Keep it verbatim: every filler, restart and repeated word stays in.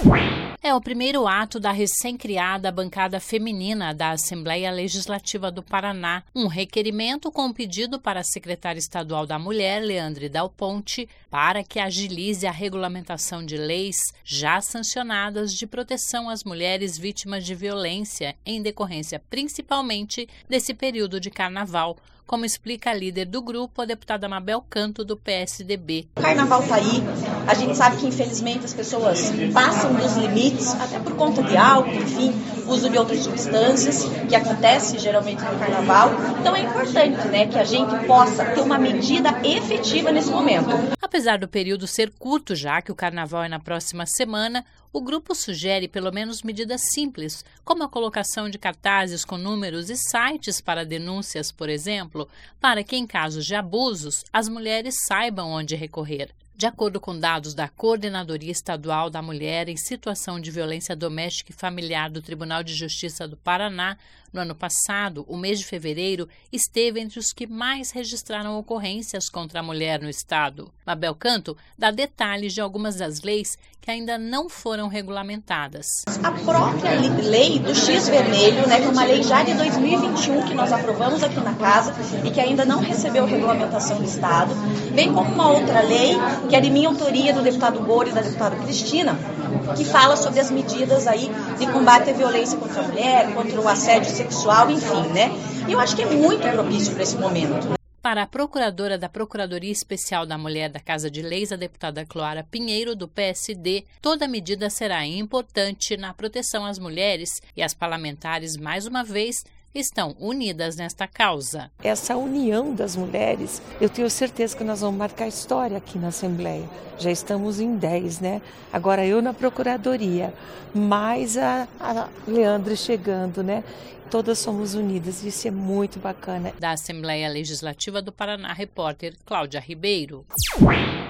É o primeiro ato da recém-criada bancada feminina da Assembleia Legislativa do Paraná, um requerimento com pedido para a secretária estadual da Mulher, Leandre Dal Ponte, para que agilize a regulamentação de leis já sancionadas de proteção às mulheres vítimas de violência, em decorrência principalmente desse período de carnaval, como explica a líder do grupo, a deputada Mabel Canto, do P S D B. O carnaval está aí, a gente sabe que infelizmente as pessoas passam dos limites, até por conta de álcool, enfim, uso de outras substâncias, que acontece geralmente no carnaval. Então é importante, né, que a gente possa ter uma medida efetiva nesse momento. Apesar do período ser curto, já que o carnaval é na próxima semana, o grupo sugere pelo menos medidas simples, como a colocação de cartazes com números e sites para denúncias, por exemplo, para que, em casos de abusos, as mulheres saibam onde recorrer. De acordo com dados da Coordenadoria Estadual da Mulher em Situação de Violência Doméstica e Familiar do Tribunal de Justiça do Paraná, no ano passado, o mês de fevereiro esteve entre os que mais registraram ocorrências contra a mulher no estado. Mabel Canto dá detalhes de algumas das leis que ainda não foram regulamentadas. A própria lei do X vermelho, né, que é uma lei já de dois mil e vinte e um que nós aprovamos aqui na casa e que ainda não recebeu regulamentação do estado, bem como uma outra lei que é de minha autoria, do deputado Goro e da deputada Cristina, que fala sobre as medidas aí de combate à violência contra a mulher, contra o assédio sexual, enfim, né? E eu acho que é muito propício para esse momento, né? Para a procuradora da Procuradoria Especial da Mulher da Casa de Leis, a deputada Cloara Pinheiro, do P S D, toda medida será importante na proteção às mulheres e as parlamentares, mais uma vez, estão unidas nesta causa. Essa união das mulheres, eu tenho certeza que nós vamos marcar história aqui na Assembleia. Já estamos em dez, né? Agora eu na Procuradoria, mais a, a Leandre chegando, né? Todas somos unidas, isso é muito bacana. Da Assembleia Legislativa do Paraná, repórter Cláudia Ribeiro.